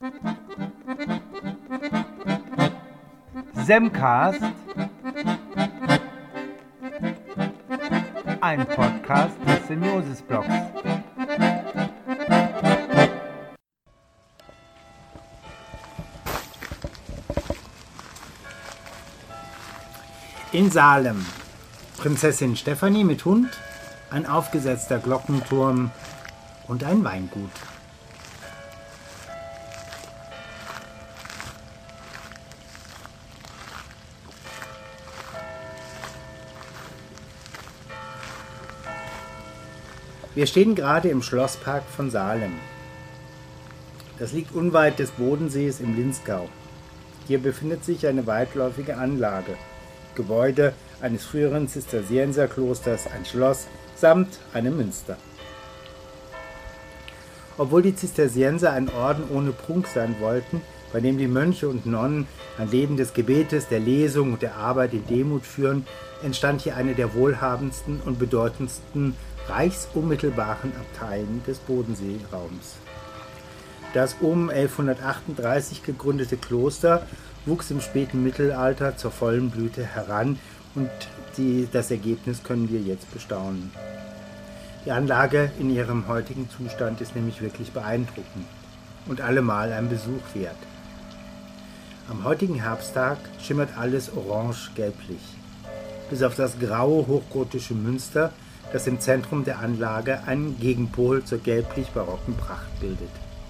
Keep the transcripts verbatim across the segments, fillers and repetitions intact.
Semcast, ein Podcast des Symbiosis-Blogs. In Salem. Prinzessin Stefanie mit Hund, ein aufgesetzter Glockenturm und ein Weingut. Wir stehen gerade im Schlosspark von Salem. Das liegt unweit des Bodensees im Linzgau. Hier befindet sich eine weitläufige Anlage, Gebäude eines früheren Zisterzienserklosters, ein Schloss samt einem Münster. Obwohl die Zisterzienser ein Orden ohne Prunk sein wollten, bei dem die Mönche und Nonnen ein Leben des Gebetes, der Lesung und der Arbeit in Demut führen, entstand hier eine der wohlhabendsten und bedeutendsten reichsunmittelbaren Abteien des Bodenseeraums. Das um elfhundertachtunddreißig gegründete Kloster wuchs im späten Mittelalter zur vollen Blüte heran und die, das Ergebnis können wir jetzt bestaunen. Die Anlage in ihrem heutigen Zustand ist nämlich wirklich beeindruckend und allemal ein Besuch wert. Am heutigen Herbsttag schimmert alles orange-gelblich, bis auf das graue hochgotische Münster, das im Zentrum der Anlage einen Gegenpol zur gelblich-barocken Pracht bildet.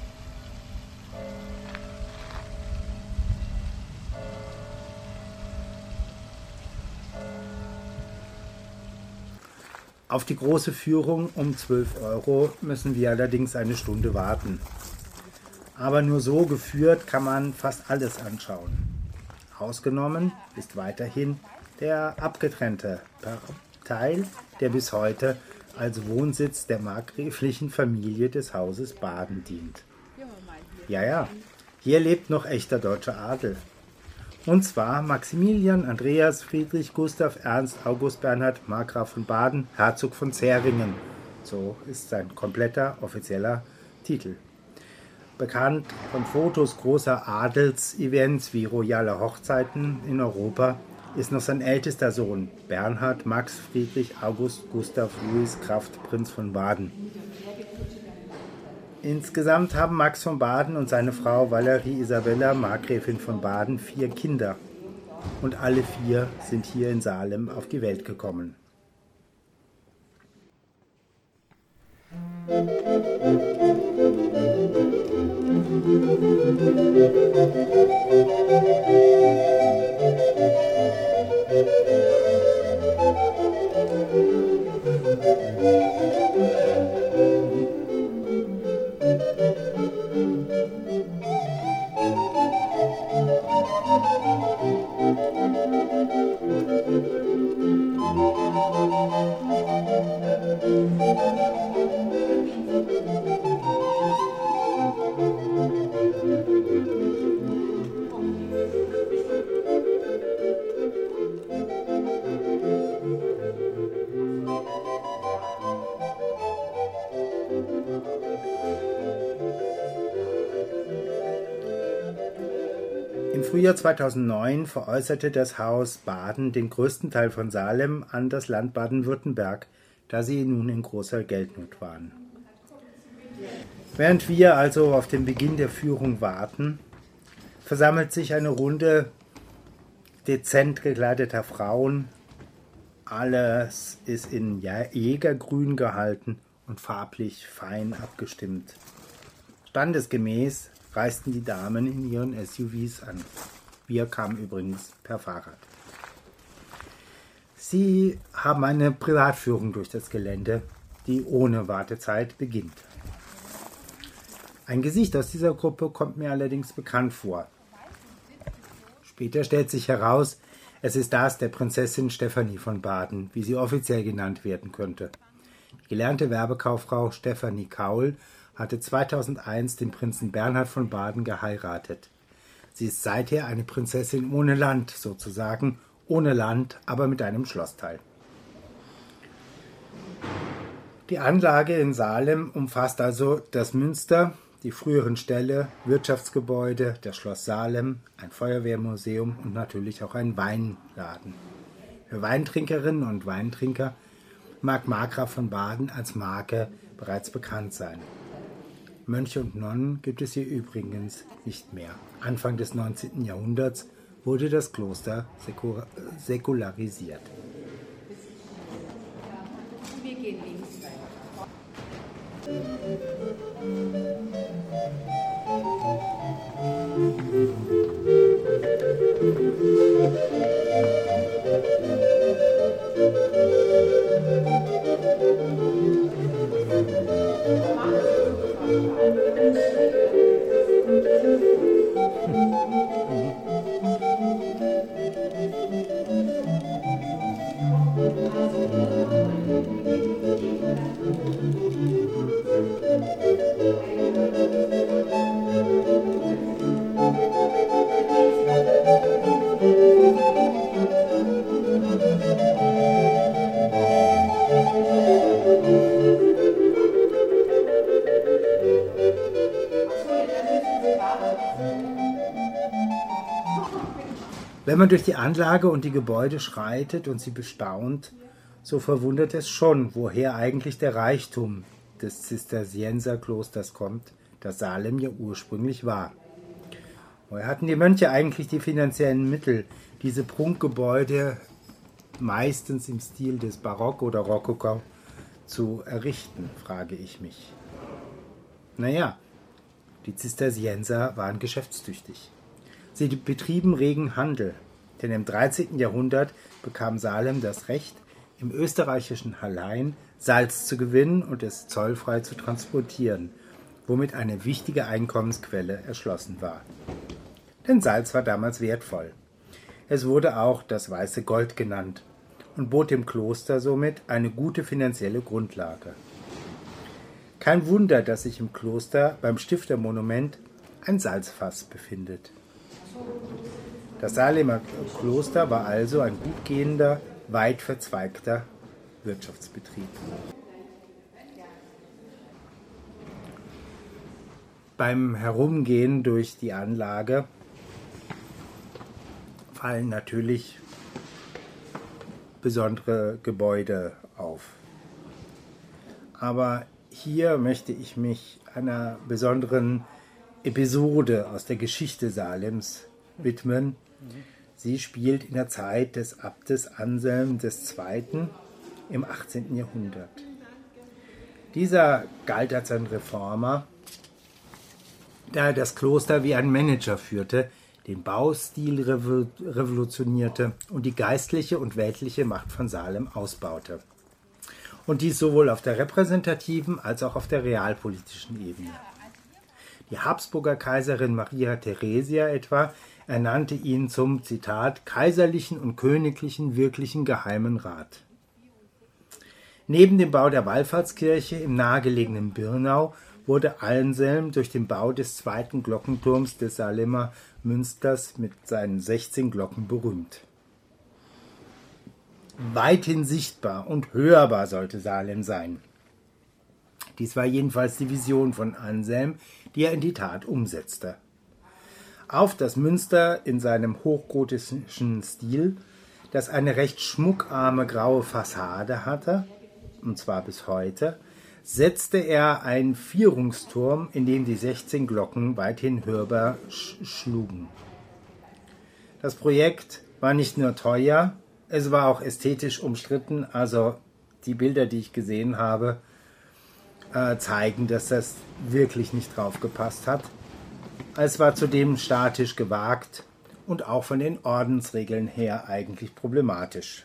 Auf die große Führung um zwölf Euro müssen wir allerdings eine Stunde warten. Aber nur so geführt kann man fast alles anschauen. Ausgenommen ist weiterhin der abgetrennte Teil, der bis heute als Wohnsitz der markgräflichen Familie des Hauses Baden dient. Ja, ja, hier lebt noch echter deutscher Adel. Und zwar Maximilian, Andreas, Friedrich, Gustav, Ernst, August, Bernhard, Markgraf von Baden, Herzog von Zähringen. So ist sein kompletter offizieller Titel. Bekannt von Fotos großer Adelsevents wie royale Hochzeiten in Europa ist noch sein ältester Sohn, Bernhard, Max, Friedrich, August, Gustav, Louis, Kraft, Prinz von Baden. Insgesamt haben Max von Baden und seine Frau Valerie Isabella, Markgräfin von Baden, vier Kinder. Und alle vier sind hier in Salem auf die Welt gekommen. Im Frühjahr zweitausendneun veräußerte das Haus Baden den größten Teil von Salem an das Land Baden-Württemberg, da sie nun in großer Geldnot waren. Während wir also auf den Beginn der Führung warten, versammelt sich eine Runde dezent gekleideter Frauen. Alles ist in Jägergrün gehalten und farblich fein abgestimmt. Standesgemäß reisten die Damen in ihren S U Vs an. Wir kamen übrigens per Fahrrad. Sie haben eine Privatführung durch das Gelände, die ohne Wartezeit beginnt. Ein Gesicht aus dieser Gruppe kommt mir allerdings bekannt vor. Später stellt sich heraus, es ist das der Prinzessin Stefanie von Baden, wie sie offiziell genannt werden könnte. Die gelernte Werbekauffrau Stefanie Kaul hatte zweitausendeins den Prinzen Bernhard von Baden geheiratet. Sie ist seither eine Prinzessin ohne Land, sozusagen, ohne Land, aber mit einem Schlossteil. Die Anlage in Salem umfasst also das Münster, die früheren Ställe, Wirtschaftsgebäude, das Schloss Salem, ein Feuerwehrmuseum und natürlich auch ein Weinladen. Für Weintrinkerinnen und Weintrinker mag Markgraf von Baden als Marke bereits bekannt sein. Mönche und Nonnen gibt es hier übrigens nicht mehr. Anfang des neunzehnten Jahrhunderts wurde das Kloster säkularisiert. Wir gehen links weiter. Wenn man durch die Anlage und die Gebäude schreitet und sie bestaunt, so verwundert es schon, woher eigentlich der Reichtum des Zisterzienserklosters kommt, das Salem ja ursprünglich war. Woher hatten die Mönche eigentlich die finanziellen Mittel, diese Prunkgebäude meistens im Stil des Barock oder Rokoko zu errichten, frage ich mich. Naja, die Zisterzienser waren geschäftstüchtig. Sie betrieben regen Handel, denn im dreizehnten Jahrhundert bekam Salem das Recht, im österreichischen Hallein Salz zu gewinnen und es zollfrei zu transportieren, womit eine wichtige Einkommensquelle erschlossen war. Denn Salz war damals wertvoll. Es wurde auch das weiße Gold genannt und bot dem Kloster somit eine gute finanzielle Grundlage. Kein Wunder, dass sich im Kloster beim Stiftermonument ein Salzfass befindet. Das Salemer Kloster war also ein gut gehender, weit verzweigter Wirtschaftsbetrieb. Beim Herumgehen durch die Anlage fallen natürlich besondere Gebäude auf. Aber hier möchte ich mich einer besonderen Episode aus der Geschichte Salems widmen. Sie spielt in der Zeit des Abtes Anselm der Zweite. im achtzehnten Jahrhundert. Dieser galt als ein Reformer, da er das Kloster wie ein Manager führte, den Baustil revolutionierte und die geistliche und weltliche Macht von Salem ausbaute. Und dies sowohl auf der repräsentativen als auch auf der realpolitischen Ebene. Die Habsburger Kaiserin Maria Theresia etwa ernannte ihn zum, Zitat, kaiserlichen und königlichen wirklichen Geheimen Rat. Neben dem Bau der Wallfahrtskirche im nahegelegenen Birnau wurde Anselm durch den Bau des zweiten Glockenturms des Salemer Münsters mit seinen sechzehn Glocken berühmt. Weithin sichtbar und hörbar sollte Salem sein. Dies war jedenfalls die Vision von Anselm, die er in die Tat umsetzte. Auf das Münster in seinem hochgotischen Stil, das eine recht schmuckarme graue Fassade hatte, und zwar bis heute, setzte er einen Vierungsturm, in dem die sechzehn Glocken weithin hörbar sch- schlugen. Das Projekt war nicht nur teuer, es war auch ästhetisch umstritten, also die Bilder, die ich gesehen habe, äh, zeigen, dass das wirklich nicht drauf gepasst hat. Es war zudem statisch gewagt und auch von den Ordensregeln her eigentlich problematisch.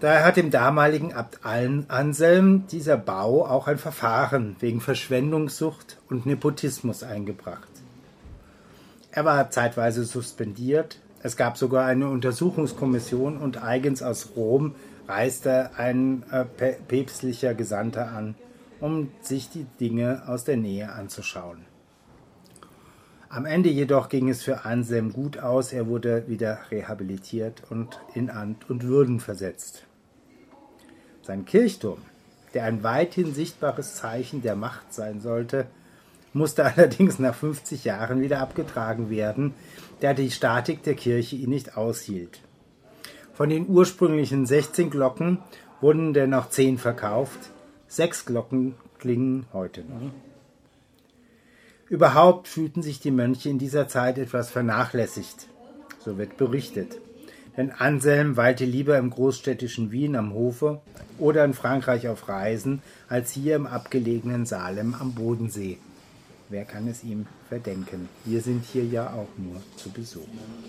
Daher hat dem damaligen Abt Anselm dieser Bau auch ein Verfahren wegen Verschwendungssucht und Nepotismus eingebracht. Er war zeitweise suspendiert. Es gab sogar eine Untersuchungskommission und eigens aus Rom reiste ein äh, päpstlicher Gesandter an, um sich die Dinge aus der Nähe anzuschauen. Am Ende jedoch ging es für Anselm gut aus. Er wurde wieder rehabilitiert und in Amt und Würden versetzt. Sein Kirchturm, der ein weithin sichtbares Zeichen der Macht sein sollte, musste allerdings nach fünfzig Jahren wieder abgetragen werden, da die Statik der Kirche ihn nicht aushielt. Von den ursprünglichen sechzehn Glocken wurden dennoch zehn verkauft. Sechs Glocken klingen heute noch. Überhaupt fühlten sich die Mönche in dieser Zeit etwas vernachlässigt, so wird berichtet. Denn Anselm weilte lieber im großstädtischen Wien am Hofe oder in Frankreich auf Reisen, als hier im abgelegenen Salem am Bodensee. Wer kann es ihm verdenken? Wir sind hier ja auch nur zu Besuch.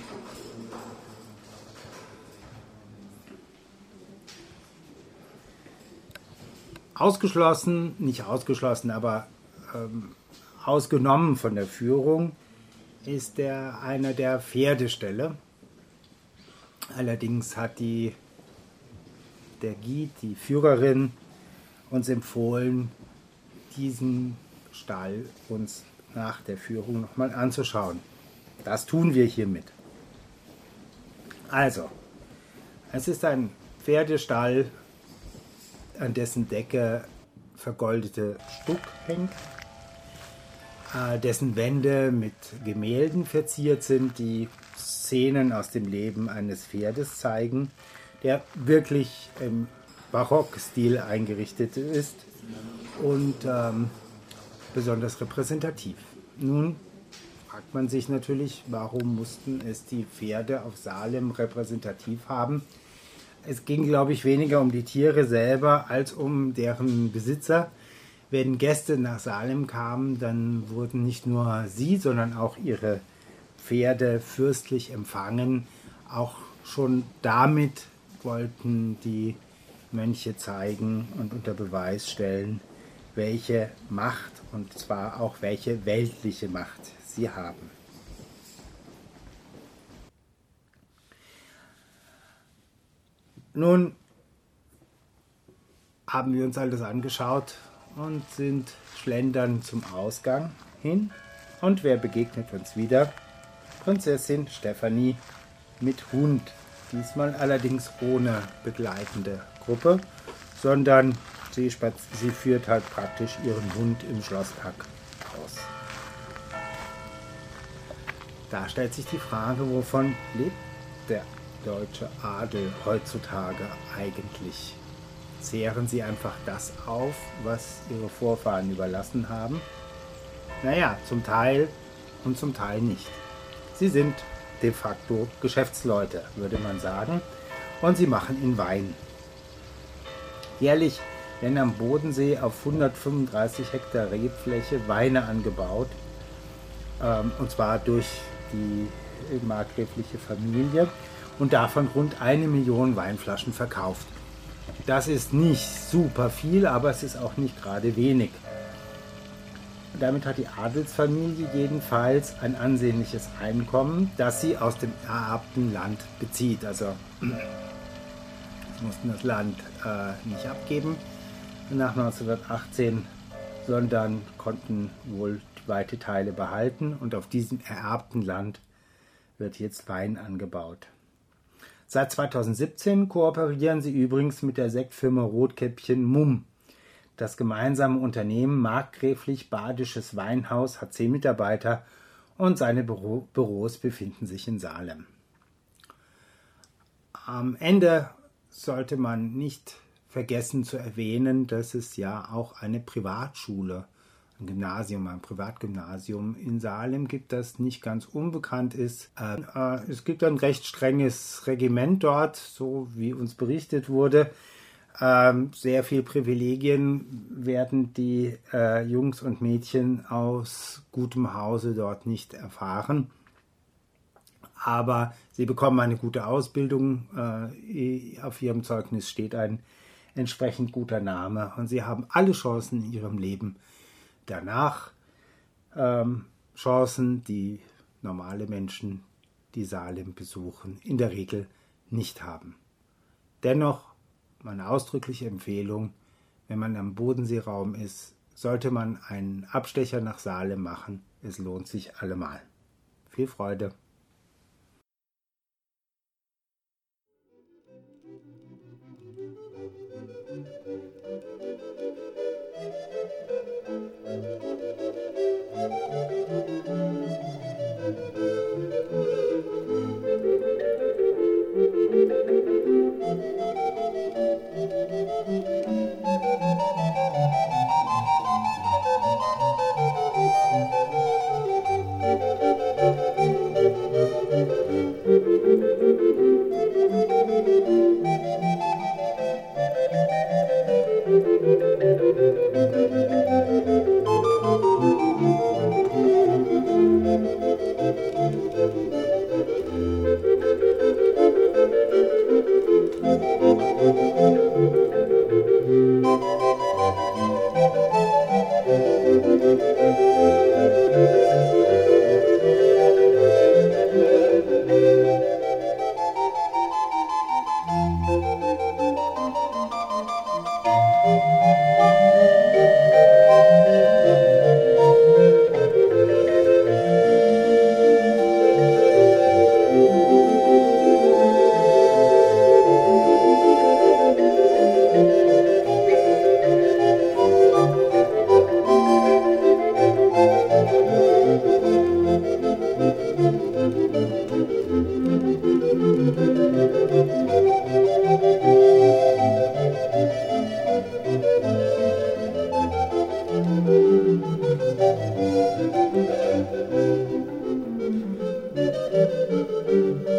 Ausgeschlossen, nicht ausgeschlossen, aber ähm, ausgenommen von der Führung ist der einer der Pferdeställe. Allerdings hat die, der Guide, die Führerin, uns empfohlen, diesen Stall uns nach der Führung nochmal anzuschauen. Das tun wir hiermit. Also, es ist ein Pferdestall, an dessen Decke vergoldete Stuck hängt, äh, dessen Wände mit Gemälden verziert sind, die Szenen aus dem Leben eines Pferdes zeigen, der wirklich im Barockstil eingerichtet ist und ähm, besonders repräsentativ. Nun fragt man sich natürlich, warum mussten es die Pferde auf Salem repräsentativ haben? Es ging, glaube ich, weniger um die Tiere selber als um deren Besitzer. Wenn Gäste nach Salem kamen, dann wurden nicht nur sie, sondern auch ihre Pferde fürstlich empfangen. Auch schon damit wollten die Mönche zeigen und unter Beweis stellen, welche Macht, und zwar auch welche weltliche Macht sie haben. Nun haben wir uns alles angeschaut und sind schlendern zum Ausgang hin. Und wer begegnet uns wieder? Prinzessin Stefanie mit Hund. Diesmal allerdings ohne begleitende Gruppe, sondern sie, sie führt halt praktisch ihren Hund im Schlosspark aus. Da stellt sich die Frage, wovon lebt der deutsche Adel heutzutage eigentlich? Zehren sie einfach das auf, was ihre Vorfahren überlassen haben? Naja, zum Teil und zum Teil nicht. Sie sind de facto Geschäftsleute, würde man sagen, und sie machen in Wein. Jährlich werden am Bodensee auf hundertfünfunddreißig Hektar Rebfläche Weine angebaut, ähm, und zwar durch die markgräfliche Familie, und davon rund eine Million Weinflaschen verkauft. Das ist nicht super viel, aber es ist auch nicht gerade wenig. Damit hat die Adelsfamilie jedenfalls ein ansehnliches Einkommen, das sie aus dem ererbten Land bezieht. Also sie mussten das Land äh, nicht abgeben nach neunzehnhundertachtzehn, sondern konnten wohl weite Teile behalten, und auf diesem ererbten Land wird jetzt Wein angebaut. Seit zweitausendsiebzehn kooperieren sie übrigens mit der Sektfirma Rotkäppchen Mumm. Das gemeinsame Unternehmen Markgräflich Badisches Weinhaus hat zehn Mitarbeiter und seine Büro Büros befinden sich in Salem. Am Ende sollte man nicht vergessen zu erwähnen, dass es ja auch eine Privatschule, ein Gymnasium, ein Privatgymnasium in Salem gibt, das nicht ganz unbekannt ist. Äh, es gibt ein recht strenges Regiment dort, so wie uns berichtet wurde. Ähm, sehr viel Privilegien werden die äh, Jungs und Mädchen aus gutem Hause dort nicht erfahren. aber sie bekommen eine gute Ausbildung. Äh, auf ihrem Zeugnis steht ein entsprechend guter Name und sie haben alle Chancen in ihrem Leben danach. Ähm, Chancen, die normale Menschen, die Salem besuchen, in der Regel nicht haben. Dennoch meine ausdrückliche Empfehlung, wenn man am Bodenseeraum ist, sollte man einen Abstecher nach Salem machen. Es lohnt sich allemal. Viel Freude! Thank you.